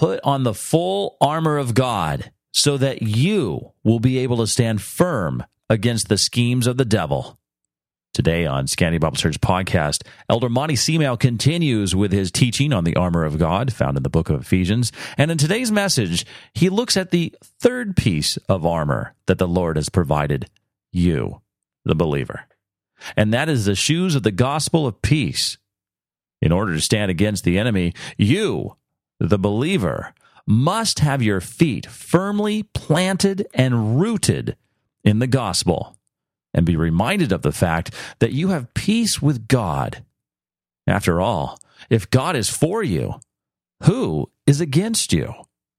Put on the full armor of God so that you will be able to stand firm against the schemes of the devil. Today on Scanty Bible Church Podcast, Elder Monty Seamale continues with his teaching on the armor of God found in the book of Ephesians. And in today's message, he looks at the third piece of armor that the Lord has provided you, the believer. And that is the shoes of the gospel of peace. In order to stand against the enemy, you, the believer, must have your feet firmly planted and rooted in the gospel, and be reminded of the fact that you have peace with God. After all, if God is for you, who is against you?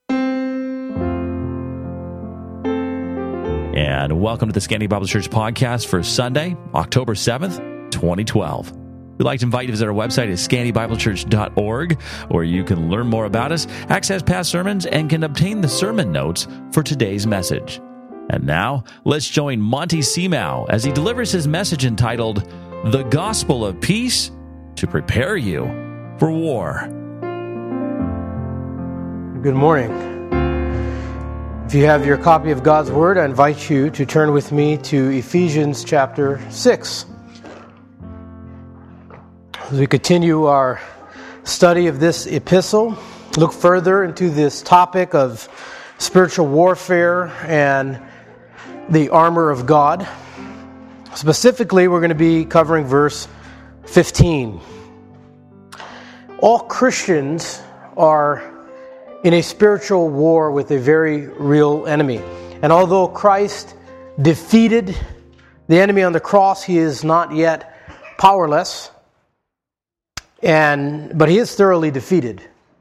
And welcome to the Scanty Bible Church Podcast for Sunday, October 7th, 2012. We'd like to invite you to visit our website at scantybiblechurch.org, where you can learn more about us, access past sermons, and can obtain the sermon notes for today's message. And now, let's join Monty Seamale as he delivers his message entitled, The Gospel of Peace to Prepare You for War. Good morning. If you have your copy of God's Word, I invite you to turn with me to Ephesians chapter 6. As we continue our study of this epistle, look further into this topic of spiritual warfare and the armor of God. Specifically, we're going to be covering verse 15. All Christians are in a spiritual war with a very real enemy. And although Christ defeated the enemy on the cross, he is not yet powerless. But he is thoroughly defeated.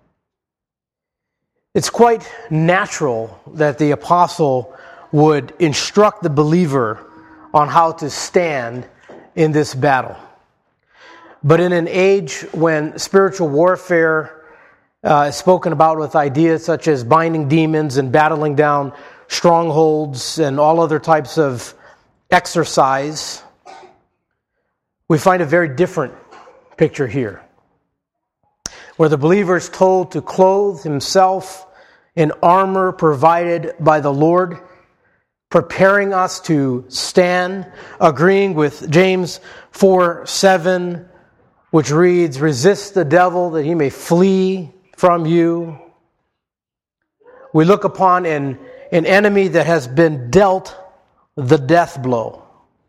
It's quite natural that the apostle would instruct the believer on how to stand in this battle. But in an age when spiritual warfare is spoken about with ideas such as binding demons and battling down strongholds and all other types of exercise, we find a very different picture here, where the believer is told to clothe himself in armor provided by the Lord, preparing us to stand, agreeing with James 4:7, which reads, "Resist the devil that he may flee from you." We look upon an enemy that has been dealt the death blow.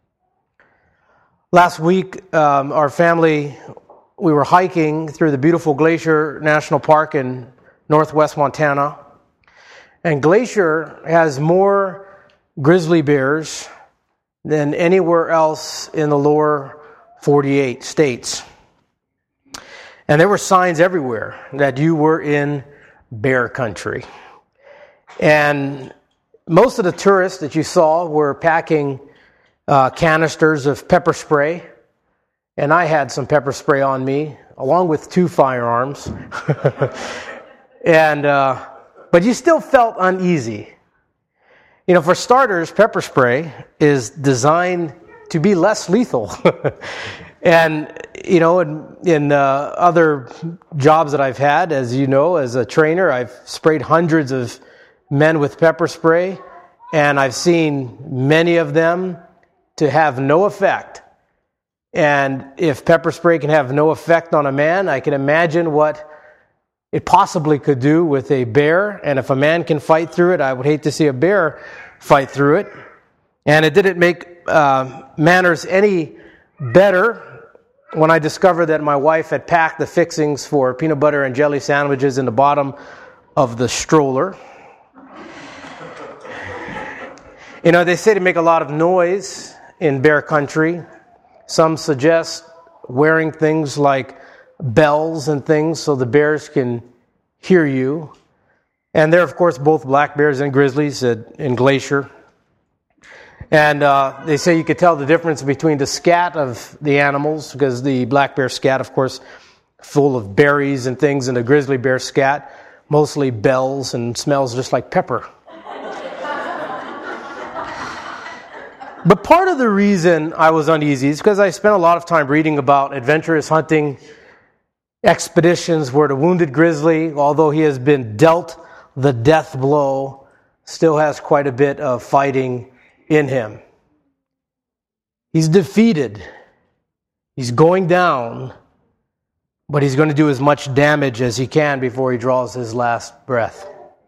Last week, our family, we were hiking through the beautiful Glacier National Park in northwest Montana. And Glacier has more grizzly bears than anywhere else in the lower 48 states. And there were signs everywhere that you were in bear country. And most of the tourists that you saw were packing canisters of pepper spray. And I had some pepper spray on me, along with 2 firearms. But you still felt uneasy. You know, for starters, pepper spray is designed to be less lethal. And, you know, in other jobs that I've had, as you know, as a trainer, I've sprayed hundreds of men with pepper spray, and I've seen many of them to have no effect. And if pepper spray can have no effect on a man, I can imagine what it possibly could do with a bear. And if a man can fight through it, I would hate to see a bear fight through it. And it didn't make matters any better when I discovered that my wife had packed the fixings for peanut butter and jelly sandwiches in the bottom of the stroller. You know, they say to make a lot of noise in bear country. Some suggest wearing things like bells and things so the bears can hear you. And there are, of course, both black bears and grizzlies in Glacier. And they say you could tell the difference between the scat of the animals, because the black bear scat, of course, full of berries and things, and the grizzly bear scat, mostly bells and smells just like pepper. But part of the reason I was uneasy is because I spent a lot of time reading about adventurous hunting expeditions where the wounded grizzly, although he has been dealt the death blow, still has quite a bit of fighting in him. He's defeated. He's going down, but he's going to do as much damage as he can before he draws his last breath.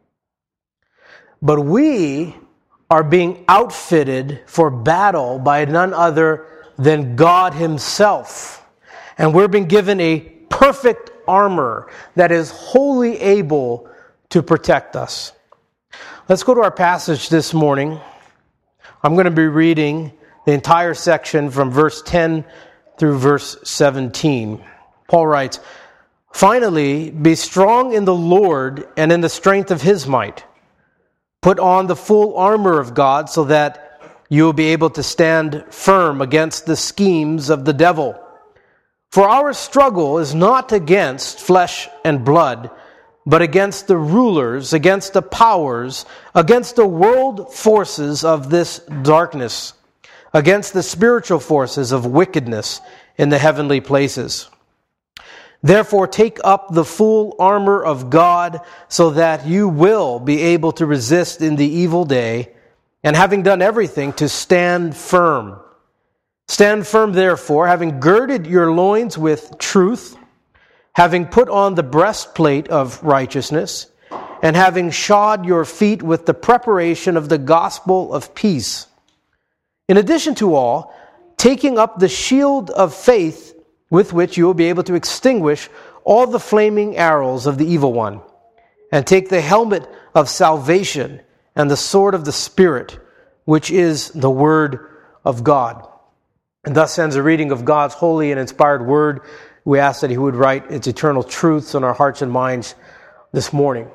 But we are being outfitted for battle by none other than God Himself. And we're being given a perfect armor that is wholly able to protect us. Let's go to our passage this morning. I'm going to be reading the entire section from verse 10 through verse 17. Paul writes, "Finally, be strong in the Lord and in the strength of His might. Put on the full armor of God so that you will be able to stand firm against the schemes of the devil. For our struggle is not against flesh and blood, but against the rulers, against the powers, against the world forces of this darkness, against the spiritual forces of wickedness in the heavenly places. Therefore, take up the full armor of God so that you will be able to resist in the evil day, and having done everything, to stand firm. Stand firm, therefore, having girded your loins with truth, having put on the breastplate of righteousness, and having shod your feet with the preparation of the gospel of peace. In addition to all, taking up the shield of faith, with which you will be able to extinguish all the flaming arrows of the evil one, and take the helmet of salvation and the sword of the Spirit, which is the Word of God." And thus ends the reading of God's holy and inspired Word. We ask that He would write its eternal truths on our hearts and minds this morning.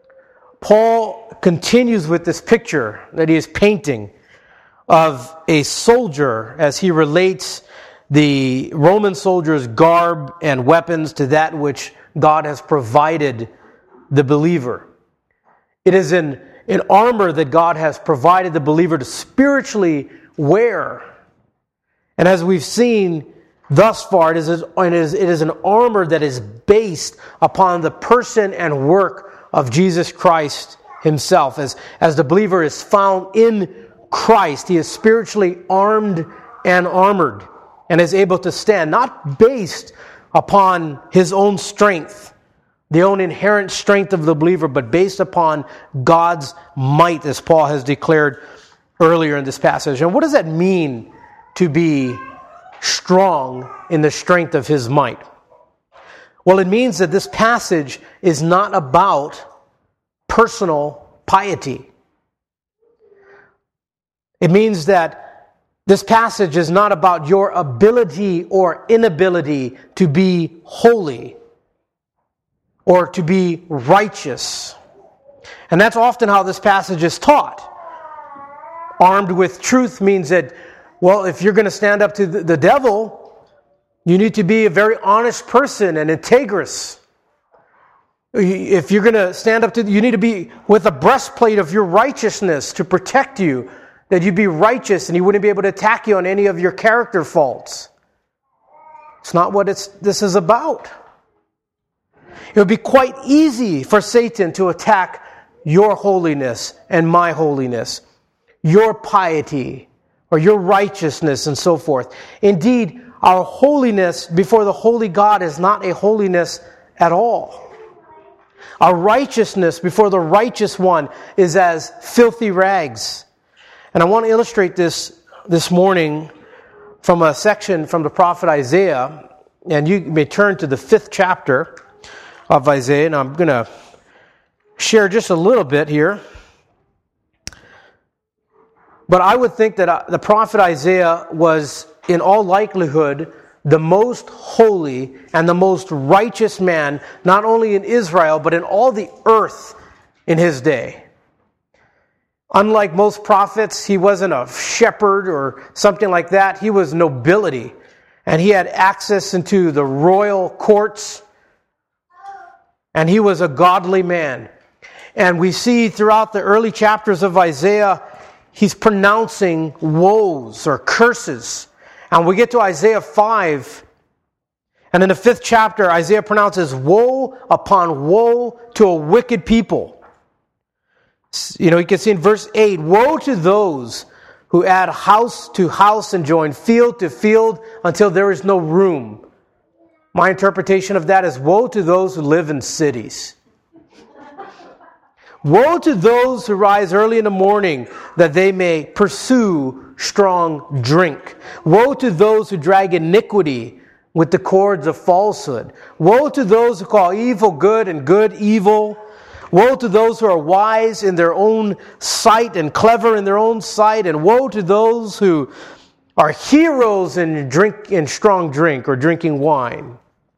Paul continues with this picture that he is painting of a soldier as he relates the Roman soldier's garb and weapons to that which God has provided the believer. It is an armor that God has provided the believer to spiritually wear. And as we've seen thus far, it is an armor that is based upon the person and work of Jesus Christ Himself. As the believer is found in Christ, he is spiritually armed and armored, and is able to stand, not based upon his own strength, the own inherent strength of the believer, but based upon God's might, as Paul has declared earlier in this passage. And what does that mean to be strong in the strength of His might? Well, it means that this passage is not about personal piety. It means that this passage is not about your ability or inability to be holy or to be righteous. And that's often how this passage is taught. Armed with truth means that, well, if you're going to stand up to the devil, you need to be a very honest person and integrous. If you're going to stand up you need to be with a breastplate of your righteousness to protect you, that you'd be righteous and he wouldn't be able to attack you on any of your character faults. It's not what this is about. It would be quite easy for Satan to attack your holiness and my holiness, your piety, or your righteousness, and so forth. Indeed, our holiness before the holy God is not a holiness at all. Our righteousness before the righteous one is as filthy rags. And I want to illustrate this morning from a section from the prophet Isaiah. And you may turn to the 5th chapter of Isaiah. And I'm going to share just a little bit here. But I would think that the prophet Isaiah was, in all likelihood, the most holy and the most righteous man, not only in Israel, but in all the earth in his day. Unlike most prophets, he wasn't a shepherd or something like that. He was nobility, and he had access into the royal courts, and he was a godly man. And we see throughout the early chapters of Isaiah, he's pronouncing woes or curses. And we get to Isaiah 5, And in the 5th chapter, Isaiah pronounces woe upon woe to a wicked people. You can see in verse 8, woe to those who add house to house and join field to field until there is no room. My interpretation of that is woe to those who live in cities. Woe to those who rise early in the morning that they may pursue strong drink. Woe to those who drag iniquity with the cords of falsehood. Woe to those who call evil good and good evil. Woe to those who are wise in their own sight and clever in their own sight. And woe to those who are heroes in strong drink or drinking wine.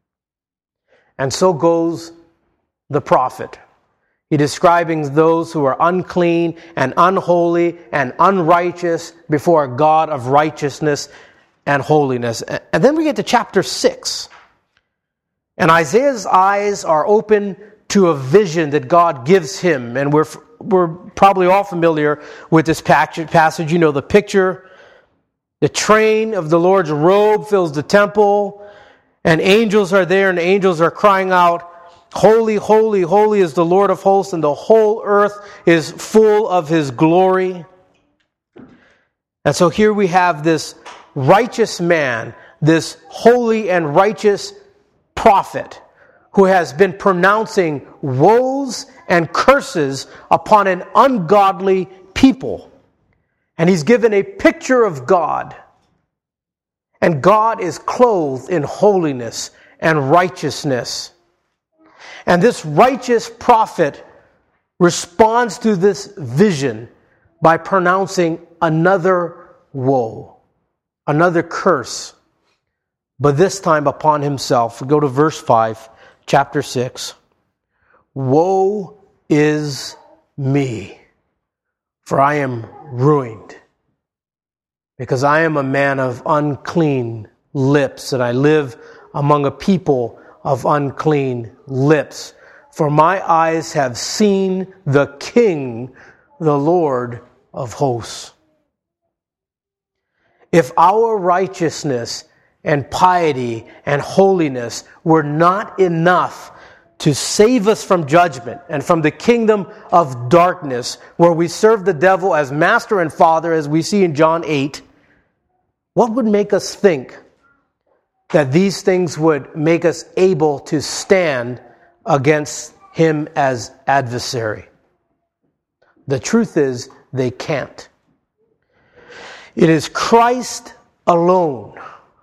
And so goes the prophet. He describing those who are unclean and unholy and unrighteous before a God of righteousness and holiness. And then we get to chapter 6. And Isaiah's eyes are open to a vision that God gives him. And we're probably all familiar with this passage. You know the picture. The train of the Lord's robe fills the temple. And angels are there, and the angels are crying out, holy, holy, holy is the Lord of hosts, and the whole earth is full of His glory. And so here we have this righteous man, this holy and righteous prophet, who has been pronouncing woes and curses upon an ungodly people. And he's given a picture of God. And God is clothed in holiness and righteousness. And this righteous prophet responds to this vision by pronouncing another woe, another curse, but this time upon himself. We go to verse 5, chapter 6. Woe is me, for I am ruined, because I am a man of unclean lips, and I live among a people of unclean lips. For my eyes have seen the King, the Lord of hosts. If our righteousness and piety and holiness were not enough to save us from judgment and from the kingdom of darkness, where we serve the devil as master and father, as we see in John 8, what would make us think that these things would make us able to stand against him as adversary? The truth is, they can't. It is Christ alone.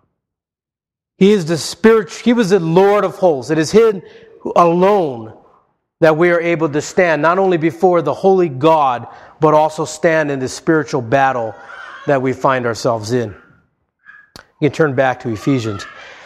He is the Spirit. He was the Lord of hosts. It is Him alone that we are able to stand, not only before the holy God, but also stand in the spiritual battle that we find ourselves in. You can turn back to Ephesians.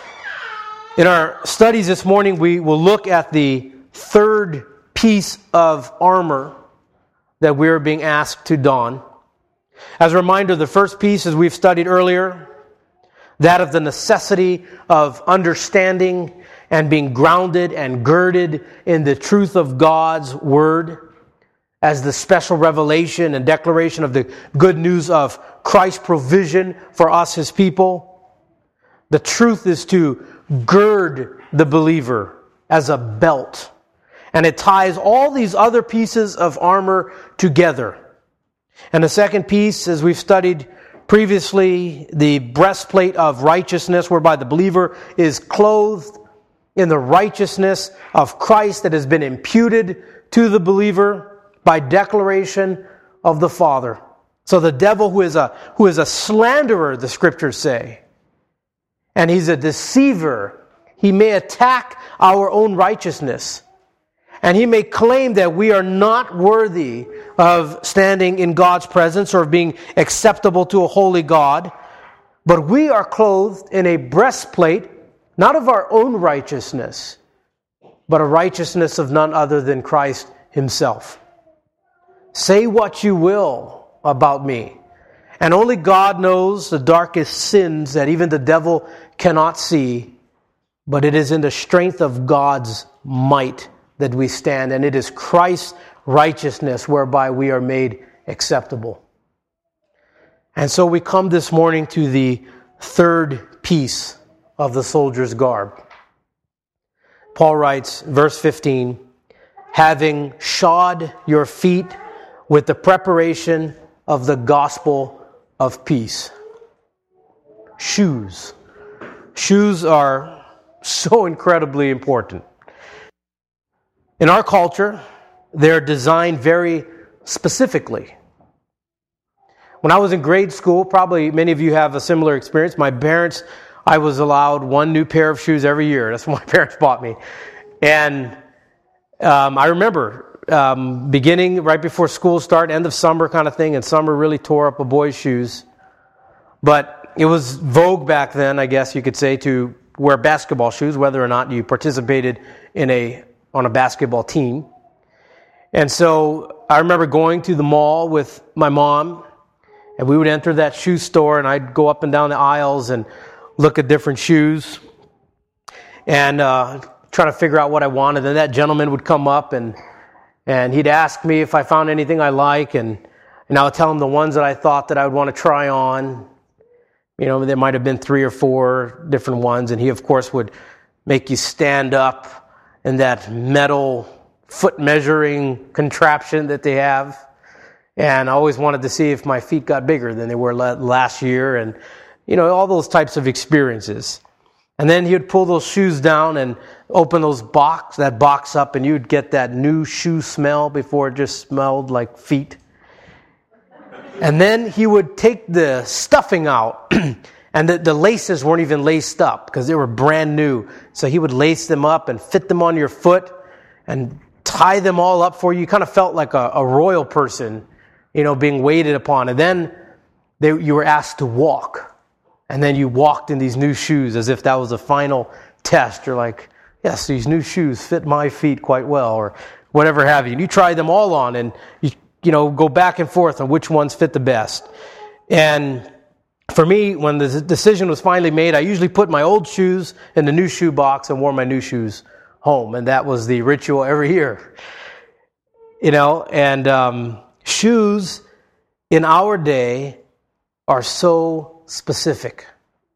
In our studies this morning, we will look at the third piece of armor that we are being asked to don. As a reminder, the first piece, as we've studied earlier, that of the necessity of understanding and being grounded and girded in the truth of God's Word as the special revelation and declaration of the good news of Christ's provision for us, His people. The truth is to gird the believer as a belt. And it ties all these other pieces of armor together. And the second piece, as we've studied previously, the breastplate of righteousness, whereby the believer is clothed in the righteousness of Christ that has been imputed to the believer by declaration of the Father. So the devil, who is a slanderer, the Scriptures say, and he's a deceiver, he may attack our own righteousness. And he may claim that we are not worthy of standing in God's presence or of being acceptable to a holy God. But we are clothed in a breastplate, not of our own righteousness, but a righteousness of none other than Christ Himself. Say what you will about me, and only God knows the darkest sins that even the devil cannot see, but it is in the strength of God's might that we stand, and it is Christ's righteousness whereby we are made acceptable. And so we come this morning to the third piece of the soldier's garb. Paul writes, verse 15, having shod your feet with the preparation of the gospel of peace. Shoes. Shoes are so incredibly important. In our culture, they're designed very specifically. When I was in grade school, probably many of you have a similar experience. My parents, I was allowed one new pair of shoes every year. That's what my parents bought me. And I remember beginning right before school start, end of summer kind of thing, and summer really tore up a boy's shoes. But it was vogue back then, I guess you could say, to wear basketball shoes, whether or not you participated on a basketball team. And so I remember going to the mall with my mom, and we would enter that shoe store, and I'd go up and down the aisles and look at different shoes and try to figure out what I wanted. And that gentleman would come up, and he'd ask me if I found anything I like, and I would tell him the ones that I thought that I would want to try on. You know, there might have been 3 or 4 different ones, and he, of course, would make you stand up in that metal foot measuring contraption that they have. And I always wanted to see if my feet got bigger than they were last year, and, you know, all those types of experiences. And then he would pull those shoes down and open that box up, and you'd get that new shoe smell before it just smelled like feet. And then he would take the stuffing out, and the laces weren't even laced up because they were brand new. So he would lace them up and fit them on your foot and tie them all up for you. You kind of felt like a royal person, you know, being waited upon. And then you were asked to walk. And then you walked in these new shoes as if that was a final test. You're like, yes, these new shoes fit my feet quite well, or whatever have you. And you try them all on, and you know, go back and forth on which ones fit the best. And for me, when the decision was finally made, I usually put my old shoes in the new shoe box and wore my new shoes home. And that was the ritual every year. You know, and shoes in our day are so specific.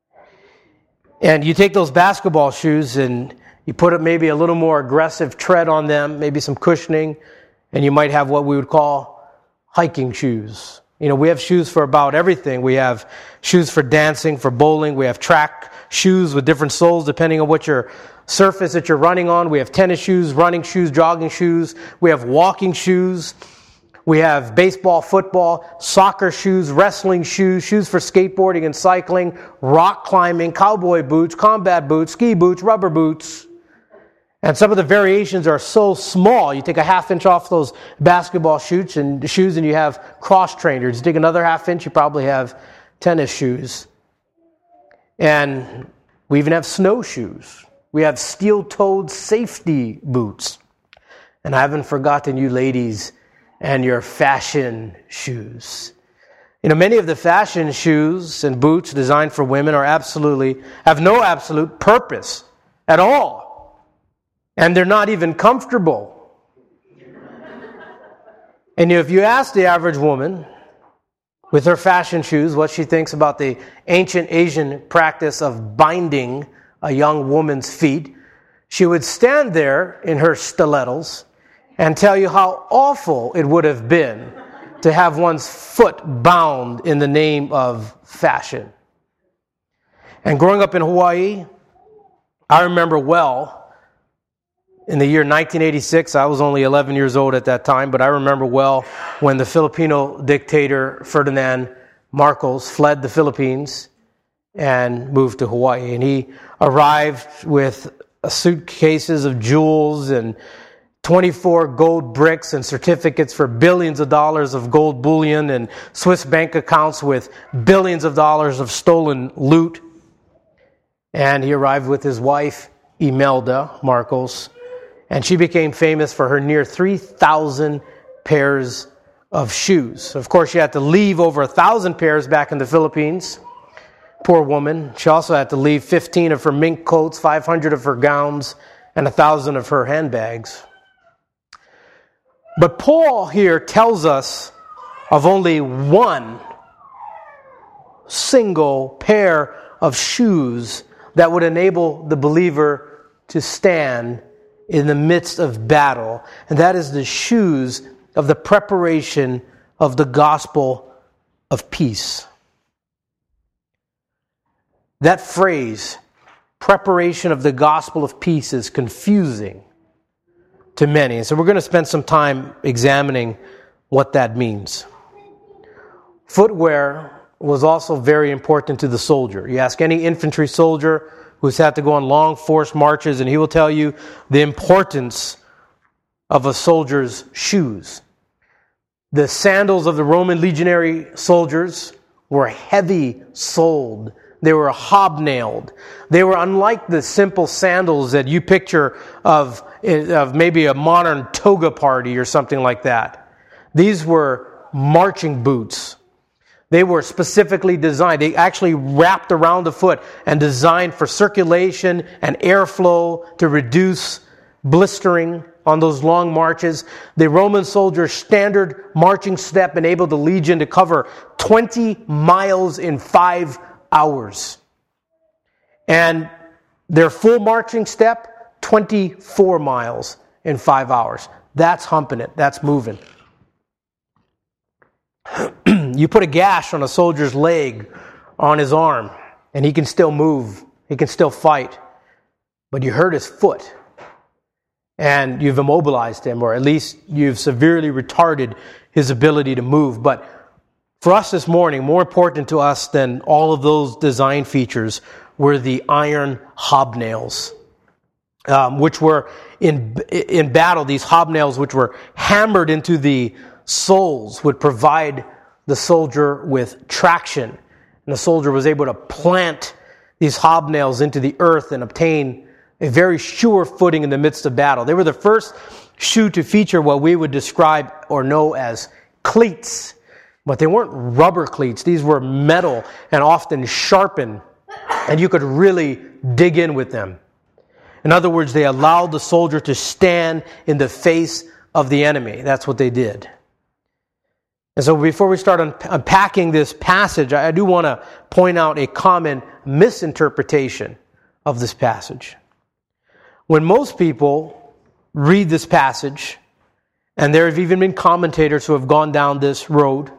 And you take those basketball shoes and you put maybe a little more aggressive tread on them, maybe some cushioning, and you might have what we would call hiking shoes. You know, we have shoes for about everything. We have shoes for dancing, for bowling. We have track shoes with different soles depending on what your surface that you're running on. We have tennis shoes, running shoes, jogging shoes. We have walking shoes. We have baseball, football, soccer shoes, wrestling shoes, shoes for skateboarding and cycling, rock climbing, cowboy boots, combat boots, ski boots, rubber boots. And some of the variations are so small. You take a ½ inch off those basketball shoes and you have cross trainers. You take another ½ inch, you probably have tennis shoes. And we even have snowshoes. We have steel-toed safety boots. And I haven't forgotten you ladies and your fashion shoes. You know, many of the fashion shoes and boots designed for women have no absolute purpose at all. And they're not even comfortable. And if you ask the average woman with her fashion shoes what she thinks about the ancient Asian practice of binding a young woman's feet, she would stand there in her stilettos and tell you how awful it would have been to have one's foot bound in the name of fashion. And growing up in Hawaii, I remember well, in the year 1986, I was only 11 years old at that time, but I remember well when the Filipino dictator Ferdinand Marcos fled the Philippines and moved to Hawaii. And he arrived with suitcases of jewels and 24 gold bricks and certificates for billions of dollars of gold bullion and Swiss bank accounts with billions of dollars of stolen loot. And he arrived with his wife, Imelda Marcos, and she became famous for her near 3,000 pairs of shoes. Of course, she had to leave over 1,000 pairs back in the Philippines. Poor woman. She also had to leave 15 of her mink coats, 500 of her gowns, and 1,000 of her handbags. But Paul here tells us of only one single pair of shoes that would enable the believer to stand in the midst of battle, and that is the shoes of the preparation of the gospel of peace. That phrase, preparation of the gospel of peace, is confusing to many. And so we're going to spend some time examining what that means. Footwear was also very important to the soldier. You ask any infantry soldier who's had to go on long forced marches, and he will tell you the importance of a soldier's shoes. The sandals of the Roman legionary soldiers were heavy-soled. They were hobnailed. They were unlike the simple sandals that you picture of maybe a modern toga party or something like that. These were marching boots. They were specifically designed. They actually wrapped around the foot and designed for circulation and airflow to reduce blistering on those long marches. The Roman soldier's standard marching step enabled the legion to cover 20 miles in 5 hours. And their full marching step, 24 miles in 5 hours. That's humping it. That's moving. You put a gash on a soldier's leg, on his arm, and he can still move. He can still fight. But you hurt his foot, and you've immobilized him, or at least you've severely retarded his ability to move. But for us this morning, more important to us than all of those design features were the iron hobnails, which were in battle. These hobnails, which were hammered into the soles, would provide the soldier with traction. And the soldier was able to plant these hobnails into the earth and obtain a very sure footing in the midst of battle. They were the first shoe to feature what we would describe or know as cleats. But they weren't rubber cleats. These were metal and often sharpened, and you could really dig in with them. In other words, they allowed the soldier to stand in the face of the enemy. That's what they did. And so before we start unpacking this passage, I do want to point out a common misinterpretation of this passage. When most people read this passage, and there have even been commentators who have gone down this road,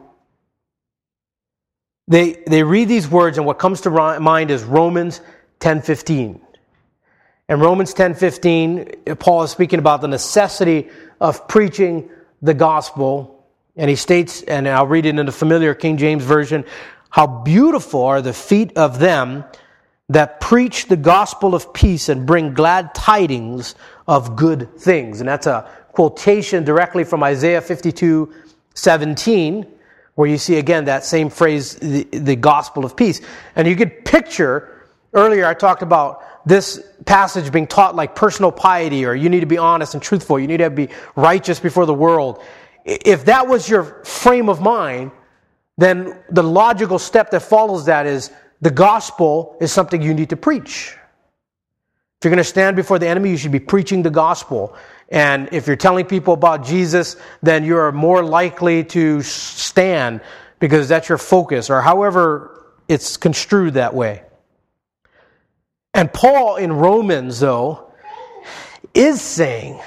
they read these words, and what comes to mind is Romans 10:15. In Romans 10:15, Paul is speaking about the necessity of preaching the gospel. And he states, and I'll read it in the familiar King James Version, how beautiful are the feet of them that preach the gospel of peace and bring glad tidings of good things. And that's a quotation directly from Isaiah 52:17, where you see again that same phrase, the gospel of peace. And you could picture, earlier I talked about this passage being taught like personal piety, or you need to be honest and truthful, you need to be righteous before the world. If that was your frame of mind, then the logical step that follows that is the gospel is something you need to preach. If you're going to stand before the enemy, you should be preaching the gospel. And if you're telling people about Jesus, then you're more likely to stand because that's your focus, or however it's construed that way. And Paul in Romans, though, is saying,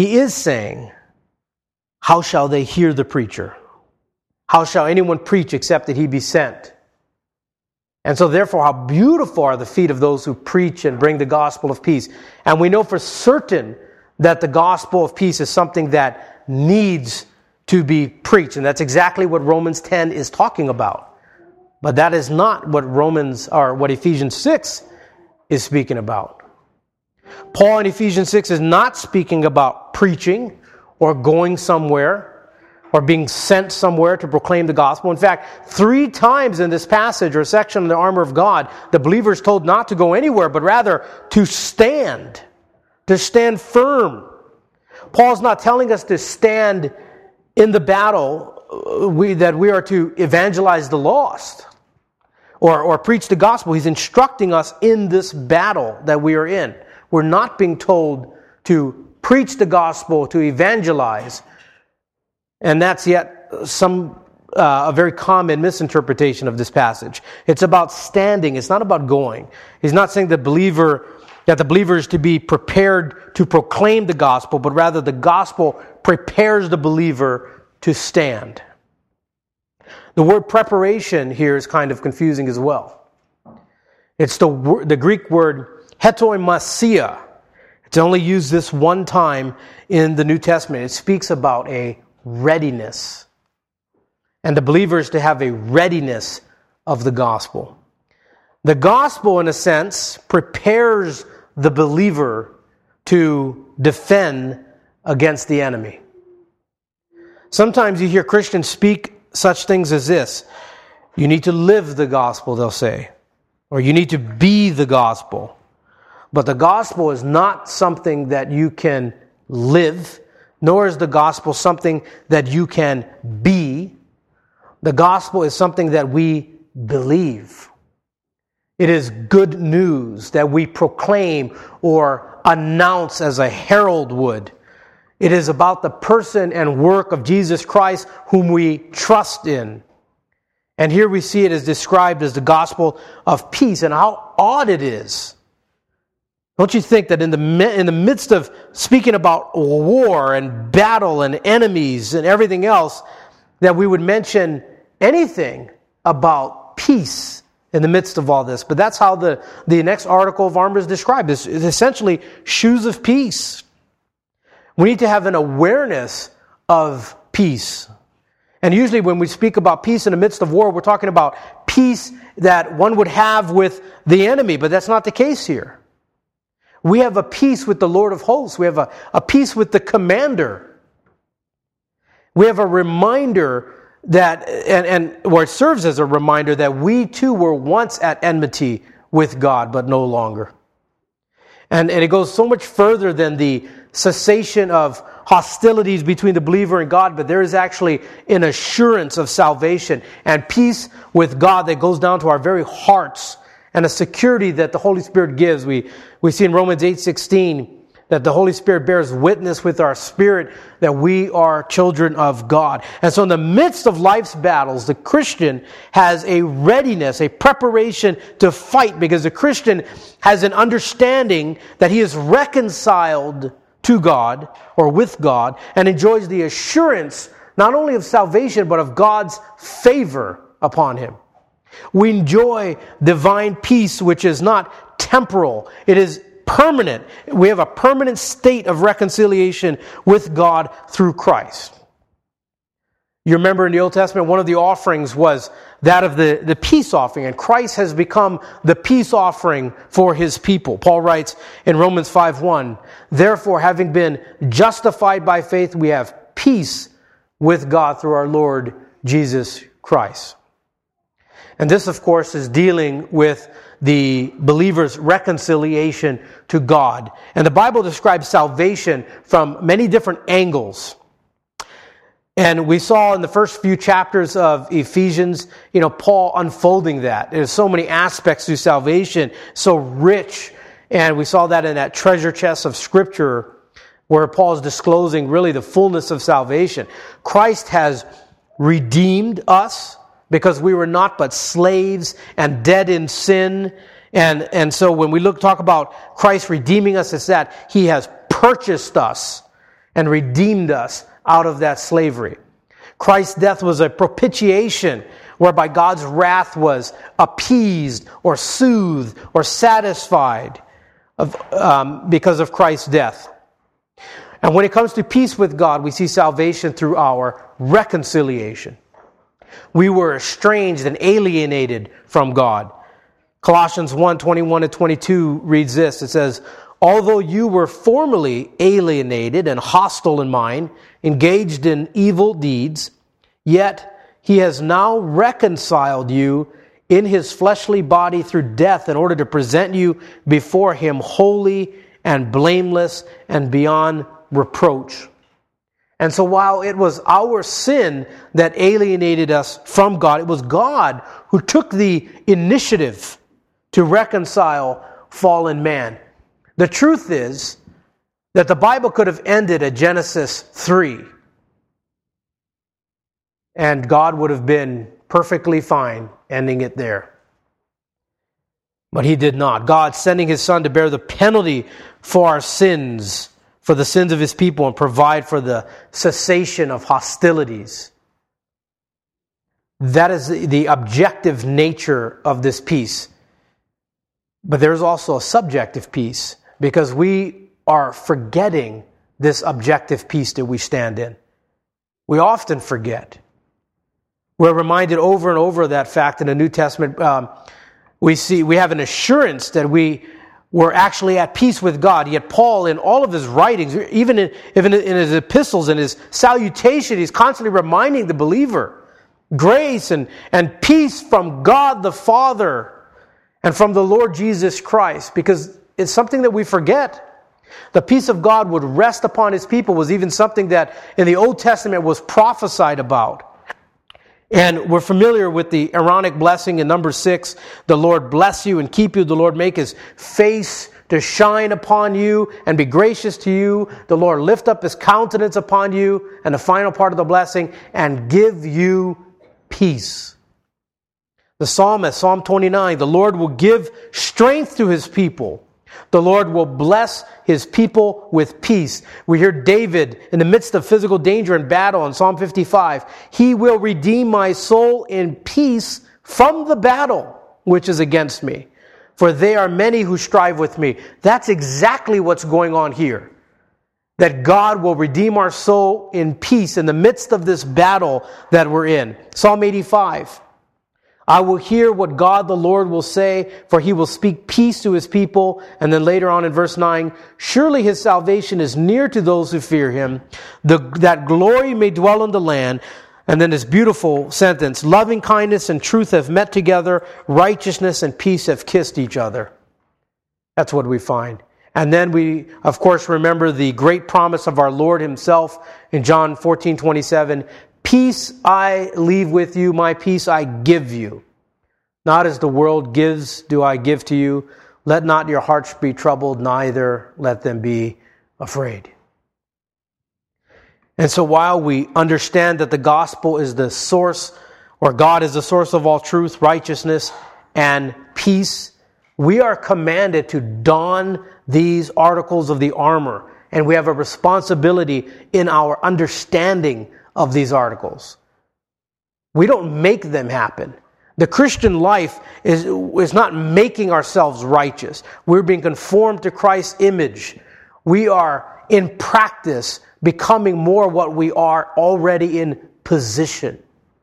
how shall they hear the preacher? How shall anyone preach except that he be sent? And so therefore, how beautiful are the feet of those who preach and bring the gospel of peace. And we know for certain that the gospel of peace is something that needs to be preached. And that's exactly what Romans 10 is talking about. But that is not what what Ephesians 6 is speaking about. Paul in Ephesians 6 is not speaking about preaching or going somewhere, or being sent somewhere to proclaim the gospel. In fact, 3 times in this passage or section of the armor of God, the believer is told not to go anywhere, but rather to stand firm. Paul's not telling us to stand in the battle, that we are to evangelize the lost or preach the gospel. He's instructing us in this battle that we are in. We're not being told to preach the gospel, to evangelize. And that's yet a very common misinterpretation of this passage. It's about standing. It's not about going. He's not saying the believer that the believer is to be prepared to proclaim the gospel, but rather the gospel prepares the believer to stand. The word preparation here is kind of confusing as well. It's the Greek word hetoimasia. It's only used this one time in the New Testament. It speaks about a readiness. And the believer is to have a readiness of the gospel. The gospel, in a sense, prepares the believer to defend against the enemy. Sometimes you hear Christians speak such things as this: you need to live the gospel, they'll say, or you need to be the gospel. But the gospel is not something that you can live, nor is the gospel something that you can be. The gospel is something that we believe. It is good news that we proclaim or announce as a herald would. It is about the person and work of Jesus Christ, whom we trust in. And here we see it as described as the gospel of peace, and how odd it is. Don't you think that in the midst of speaking about war and battle and enemies and everything else, that we would mention anything about peace in the midst of all this? But that's how the next article of armor is described. It's essentially shoes of peace. We need to have an awareness of peace. And usually when we speak about peace in the midst of war, we're talking about peace that one would have with the enemy, but that's not the case here. We have a peace with the Lord of hosts. We have a peace with the commander. We have a reminder that, or it serves as a reminder that we too were once at enmity with God, but no longer. And it goes so much further than the cessation of hostilities between the believer and God, but there is actually an assurance of salvation and peace with God that goes down to our very hearts, and a security that the Holy Spirit gives. We see in Romans 8:16 that the Holy Spirit bears witness with our spirit that we are children of God. And so in the midst of life's battles, the Christian has a readiness, a preparation to fight, because the Christian has an understanding that he is reconciled to God or with God and enjoys the assurance not only of salvation but of God's favor upon him. We enjoy divine peace, which is not temporal. It is permanent. We have a permanent state of reconciliation with God through Christ. You remember in the Old Testament, one of the offerings was that of the peace offering, and Christ has become the peace offering for His people. Paul writes in Romans 5:1, "Therefore, having been justified by faith, we have peace with God through our Lord Jesus Christ." And this, of course, is dealing with the believer's reconciliation to God. And the Bible describes salvation from many different angles. And we saw in the first few chapters of Ephesians, Paul unfolding that. There's so many aspects to salvation, so rich. And we saw that in that treasure chest of Scripture where Paul is disclosing really the fullness of salvation. Christ has redeemed us, because we were not but slaves and dead in sin. And so when we talk about Christ redeeming us, it's that He has purchased us and redeemed us out of that slavery. Christ's death was a propitiation whereby God's wrath was appeased or soothed or satisfied because of Christ's death. And when it comes to peace with God, we see salvation through our reconciliation. We were estranged and alienated from God. Colossians 1:21-22 reads this. It says, "Although you were formerly alienated and hostile in mind, engaged in evil deeds, yet He has now reconciled you in His fleshly body through death in order to present you before Him holy and blameless and beyond reproach." And so while it was our sin that alienated us from God, it was God who took the initiative to reconcile fallen man. The truth is that the Bible could have ended at Genesis 3, and God would have been perfectly fine ending it there. But he did not. God sending his Son to bear the penalty for our sins, for the sins of his people, and provide for the cessation of hostilities. That is the objective nature of this peace. But there's also a subjective peace, because we are forgetting this objective peace that we stand in. We often forget. We're reminded over and over of that fact in the New Testament. We have an assurance that we were actually at peace with God. Yet Paul, in all of his writings, even in his epistles and his salutation, he's constantly reminding the believer, grace and peace from God the Father and from the Lord Jesus Christ, because it's something that we forget. The peace of God would rest upon his people was even something that in the Old Testament was prophesied about. And we're familiar with the Aaronic blessing in number 6. The Lord bless you and keep you. The Lord make his face to shine upon you and be gracious to you. The Lord lift up his countenance upon you. And the final part of the blessing, and give you peace. The psalmist, Psalm 29, the Lord will give strength to his people. The Lord will bless his people with peace. We hear David in the midst of physical danger and battle in Psalm 55. He will redeem my soul in peace from the battle which is against me. For they are many who strive with me. That's exactly what's going on here. That God will redeem our soul in peace in the midst of this battle that we're in. Psalm 85. I will hear what God the Lord will say, for he will speak peace to his people. And then later on in verse 9, surely his salvation is near to those who fear him, that glory may dwell in the land. And then this beautiful sentence, loving kindness and truth have met together, righteousness and peace have kissed each other. That's what we find. And then we, of course, remember the great promise of our Lord himself in John 14:27. Peace I leave with you, my peace I give you. Not as the world gives do I give to you. Let not your hearts be troubled, neither let them be afraid. And so while we understand that the gospel is the source, or God is the source of all truth, righteousness, and peace, we are commanded to don these articles of the armor. And we have a responsibility in our understanding of these articles. We don't make them happen. The Christian life is not making ourselves righteous. We're being conformed to Christ's image. We are in practice becoming more what we are already in position.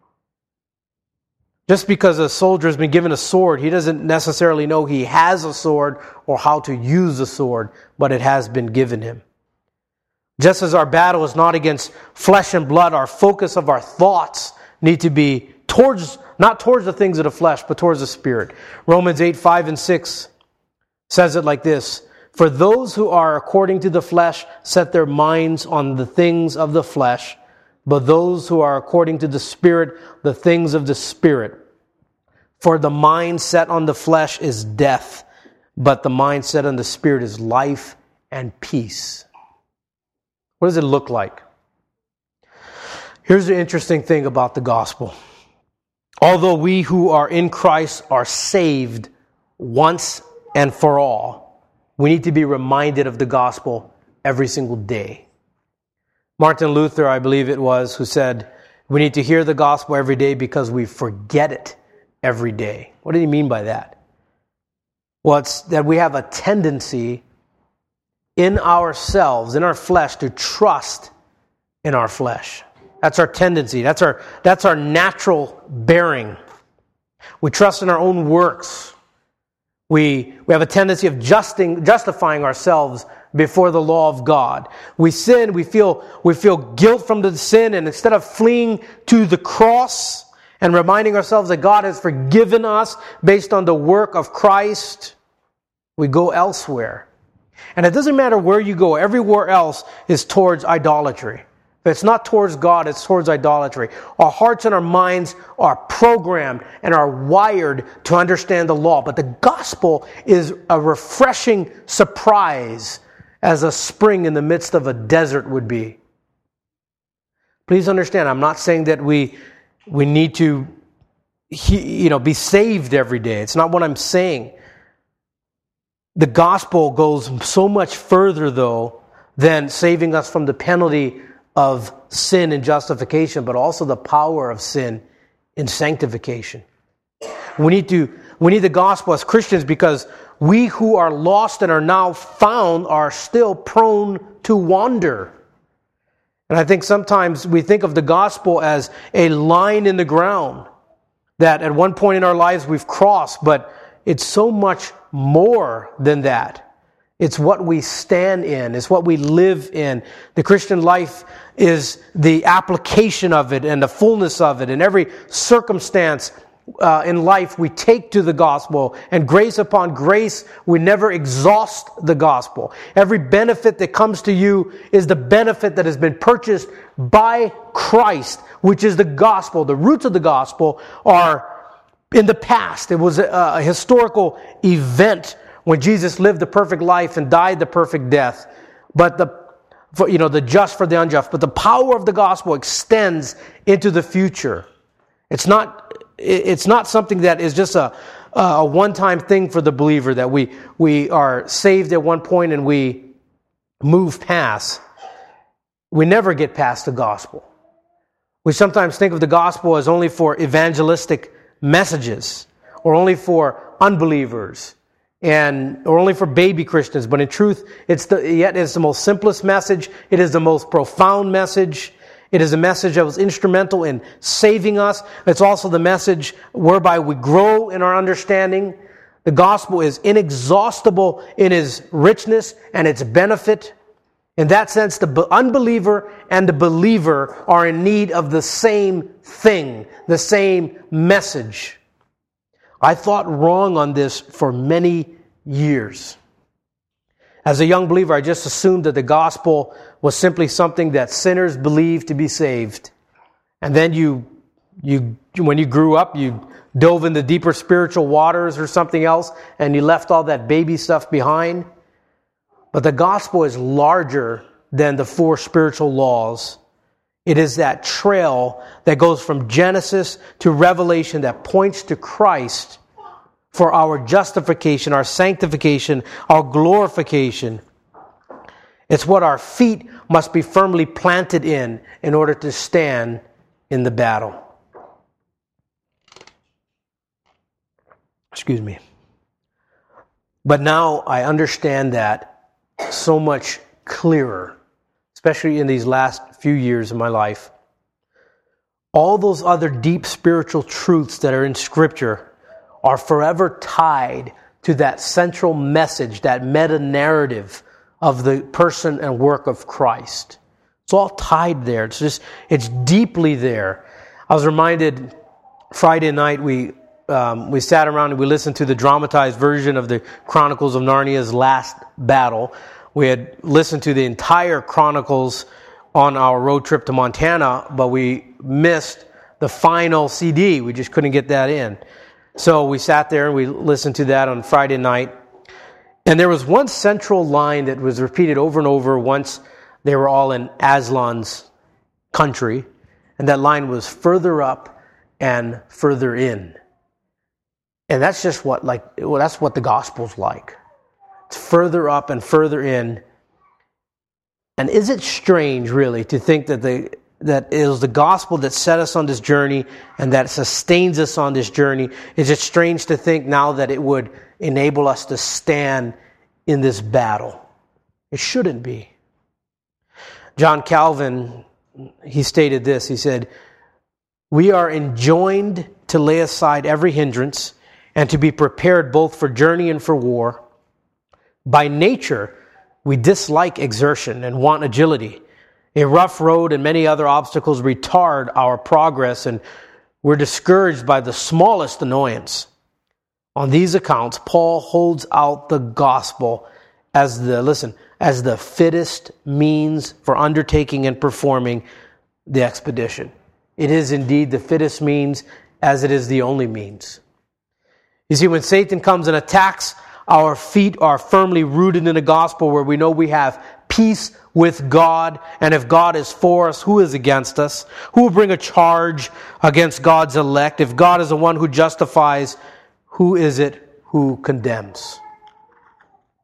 Just because a soldier has been given a sword, he doesn't necessarily know he has a sword or how to use a sword, but it has been given him. Just as our battle is not against flesh and blood, our focus of our thoughts need to be not towards the things of the flesh, but towards the Spirit. Romans 8:5-6 says it like this: for those who are according to the flesh set their minds on the things of the flesh, but those who are according to the Spirit, the things of the Spirit. For the mind set on the flesh is death, but the mind set on the Spirit is life and peace. What does it look like? Here's the interesting thing about the gospel. Although we who are in Christ are saved once and for all, we need to be reminded of the gospel every single day. Martin Luther, I believe it was, who said, we need to hear the gospel every day because we forget it every day. What did he mean by that? Well, it's that we have a tendency in ourselves, in our flesh, to trust in our flesh. That's our tendency. That's our natural bearing. We trust in our own works. We have a tendency of justifying ourselves before the law of God. We sin, we feel guilt from the sin, and instead of fleeing to the cross and reminding ourselves that God has forgiven us based on the work of Christ, we go elsewhere. And it doesn't matter where you go, everywhere else is towards idolatry. If it's not towards God, it's towards idolatry. Our hearts and our minds are programmed and are wired to understand the law. But the gospel is a refreshing surprise, as a spring in the midst of a desert would be. Please understand, I'm not saying that we need to be saved every day. It's not what I'm saying. The gospel goes so much further, though, than saving us from the penalty of sin and justification, but also the power of sin in sanctification. We need the gospel as Christians because we who are lost and are now found are still prone to wander. And I think sometimes we think of the gospel as a line in the ground that at one point in our lives we've crossed, but it's so much more than that. It's what we stand in. It's what we live in. The Christian life is the application of it and the fullness of it. In every circumstance in life, we take to the gospel. And grace upon grace, we never exhaust the gospel. Every benefit that comes to you is the benefit that has been purchased by Christ, which is the gospel. The roots of the gospel are in the past. It was a historical event when Jesus lived the perfect life and died the perfect death. But the just for the unjust. But the power of the gospel extends into the future. It's not something that is just a one-time thing for the believer that we are saved at one point and we move past. We never get past the gospel. We sometimes think of the gospel as only for evangelistic messages or only for unbelievers or only for baby Christians. But in truth, it's the most simplest message. It is the most profound message. It is a message that was instrumental in saving us. It's also the message whereby we grow in our understanding. The gospel is inexhaustible in its richness and its benefit. In that sense, the unbeliever and the believer are in need of the same thing, the same message. I thought wrong on this for many years. As a young believer, I just assumed that the gospel was simply something that sinners believed to be saved. And then when you grew up, you dove into deeper spiritual waters or something else, and you left all that baby stuff behind. But the gospel is larger than the 4 spiritual laws. It is that trail that goes from Genesis to Revelation that points to Christ for our justification, our sanctification, our glorification. It's what our feet must be firmly planted in order to stand in the battle. Excuse me. But now I understand that so much clearer, especially in these last few years of my life. All those other deep spiritual truths that are in Scripture are forever tied to that central message, that meta-narrative of the person and work of Christ. It's all tied there. It's deeply there. I was reminded Friday night we sat around and we listened to the dramatized version of the Chronicles of Narnia's Last Battle. We had listened to the entire Chronicles on our road trip to Montana, but we missed the final CD. We just couldn't get that in. So we sat there and we listened to that on Friday night. And there was one central line that was repeated over and over once they were all in Aslan's country. And that line was further up and further in. And that's just that's what the gospel's like. It's further up and further in. And is it strange, really, to think that it was the gospel that set us on this journey and that sustains us on this journey? Is it strange to think now that it would enable us to stand in this battle? It shouldn't be. John Calvin, he stated this. He said, "We are enjoined to lay aside every hindrance and to be prepared both for journey and for war. By nature, we dislike exertion and want agility. A rough road and many other obstacles retard our progress, and we're discouraged by the smallest annoyance. On these accounts, Paul holds out the gospel as the fittest means for undertaking and performing the expedition. It is indeed the fittest means, as it is the only means." You see, when Satan comes and attacks, our feet are firmly rooted in the gospel where we know we have peace with God. And if God is for us, who is against us? Who will bring a charge against God's elect? If God is the one who justifies, who is it who condemns?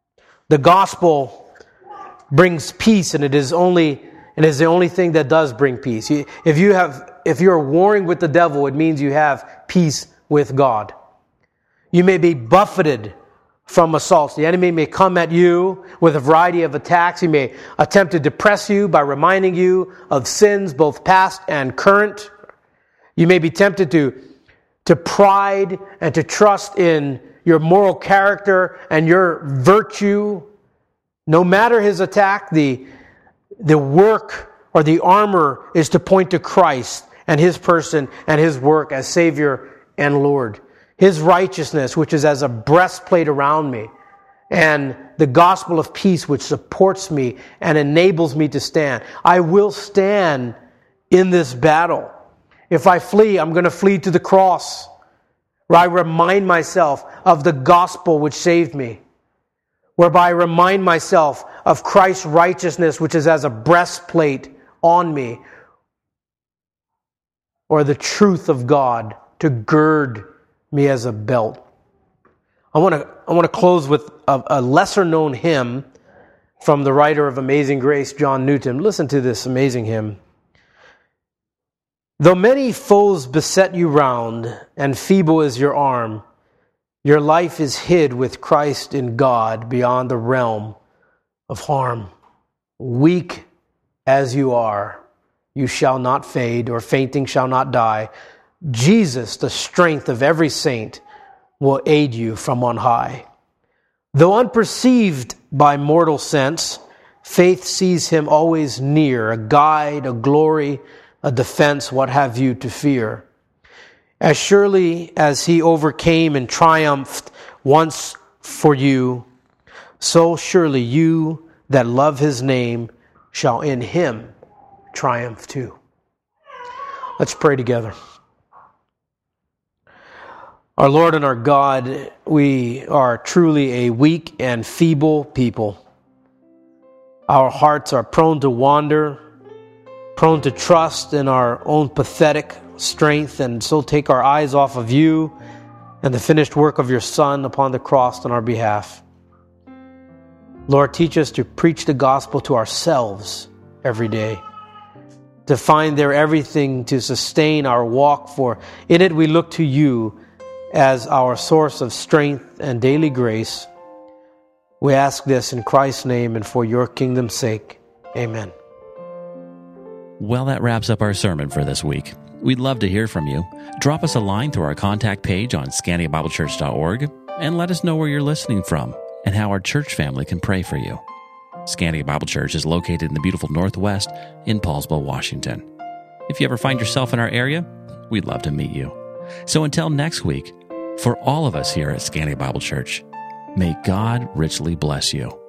The gospel brings peace, and it is the only thing that does bring peace. If you're warring with the devil, it means you have peace with God. You may be buffeted from assaults. The enemy may come at you with a variety of attacks. He may attempt to depress you by reminding you of sins, both past and current. You may be tempted to pride and to trust in your moral character and your virtue. No matter his attack, the work or the armor is to point to Christ and his person and his work as Savior and Lord. His righteousness, which is as a breastplate around me, and the gospel of peace, which supports me and enables me to stand. I will stand in this battle. If I flee, I'm going to flee to the cross, where I remind myself of the gospel which saved me, whereby I remind myself of Christ's righteousness, which is as a breastplate on me, or the truth of God to gird me as a belt. I want to close with a lesser known hymn from the writer of Amazing Grace, John Newton. Listen to this amazing hymn. Though many foes beset you round, and feeble is your arm, your life is hid with Christ in God beyond the realm of harm. Weak as you are, you shall not fade, or fainting shall not die. Jesus, the strength of every saint, will aid you from on high. Though unperceived by mortal sense, faith sees him always near, a guide, a glory, a defense, what have you to fear? As surely as he overcame and triumphed once for you, so surely you that love his name shall in him triumph too. Let's pray together. Our Lord and our God, we are truly a weak and feeble people. Our hearts are prone to wander, prone to trust in our own pathetic strength, and so take our eyes off of you and the finished work of your Son upon the cross on our behalf. Lord, teach us to preach the gospel to ourselves every day, to find there everything to sustain our walk, for in it we look to you as our source of strength and daily grace. We ask this in Christ's name and for your kingdom's sake. Amen. Well, that wraps up our sermon for this week. We'd love to hear from you. Drop us a line through our contact page on ScandiaBibleChurch.org and let us know where you're listening from and how our church family can pray for you. Scandia Bible Church is located in the beautiful Northwest in Paulsville, Washington. If you ever find yourself in our area, we'd love to meet you. So until next week, for all of us here at Scandia Bible Church, may God richly bless you.